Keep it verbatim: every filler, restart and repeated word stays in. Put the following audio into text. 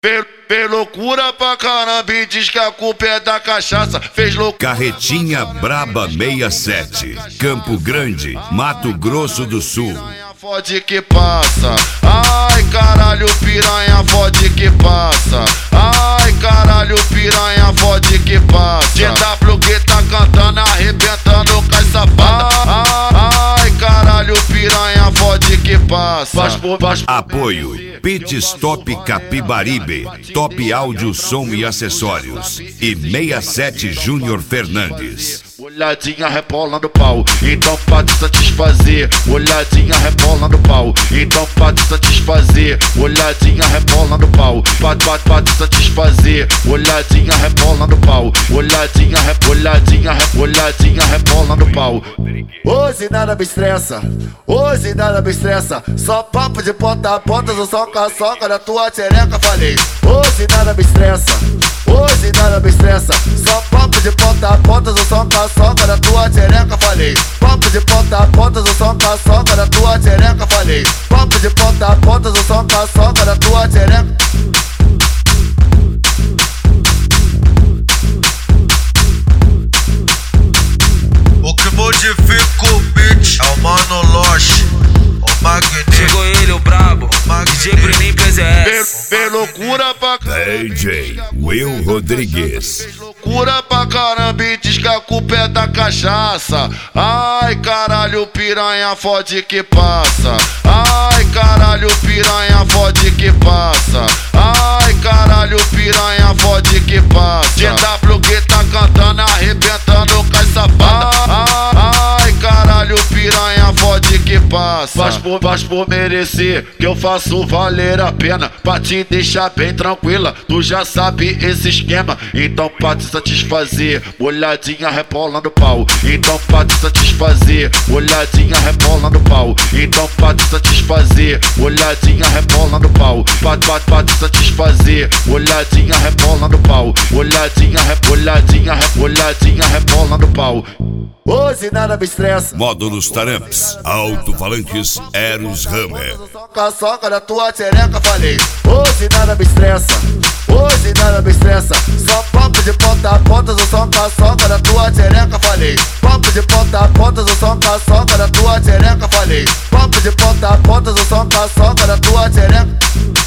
Fez, fez loucura pra caramba e diz que a culpa é da cachaça. Fez loucura. Carretinha Braba sessenta e sete, Campo Grande, Mato Grosso do Sul. Piranha fode que passa. Ai caralho, piranha fode que passa. Ai caralho, piranha fode que passa. G W que tá cantando, arrebentando com as safadas. Ai caralho, piranha fode que passa. Faz por, faz por... Apoio Pit Stop Capibaribe, Top Áudio, Som e Acessórios e sessenta e sete Júnior Fernandes. Olhadinha rebolando pau, então pode satisfazer. Olhadinha rebolando pau, então pode satisfazer. Olhadinha rebolando pau, pode, pode, pode satisfazer. Olhadinha rebolando pau, olhadinha, olhadinha, olhadinha rebolando pau. Hoje nada me estressa, hoje nada me estressa. Só papo de ponta a ponta, eu só caçoca da tua tchereca, falei. Hoje nada me estressa, hoje nada me estressa. Só papo de ponta a ponta, eu só caçoca da tua tchereca, falei. Papo de ponta a ponta, eu só caçoca da tua tchereca, falei. Papo de ponta a ponta, eu só caçoca da tua tchereca. O que modifica o beat é o Mano Loche, o Magneto. Chegou ele, o brabo, D J Bruninho P Z S. Fez loucura pra D J Will Rodrigues. Fez loucura pra caramba e diz que a culpa é da cachaça. Ai caralho, piranha fode que passa. Ai caralho, piranha fode que passa. Ai caralho, piranha fode que passa. G W que tá cantando, arrebentando com as safadas. Ai caralho, piranha fode que passa. Faz por, faz por merecer, que eu faço valer a pena. Pra te deixar bem tranquila, tu já sabe esse esquema. Então pode satisfazer, olhadinha rebolando pau. Então pode satisfazer, olhadinha rebolando pau. Então pode satisfazer, olhadinha rebolando pau. Pode, pode, pode satisfazer, olhadinha rebolando pau. Olhadinha, olhadinha, olhadinha rebolando pau. Hoje nada me estressa. Módulos Taramps, alto-falantes Eros Hammer. Caçoca da tua tchereca, falei. Hoje nada me estressa, hoje nada me estressa. Só papo de ponta a ponta, eu só caçoca da tua tchereca, falei. Papo de ponta a ponta, eu só caçoca da tua tchereca, falei. Papo de ponta a ponta, eu só caçoca da tua tchereca.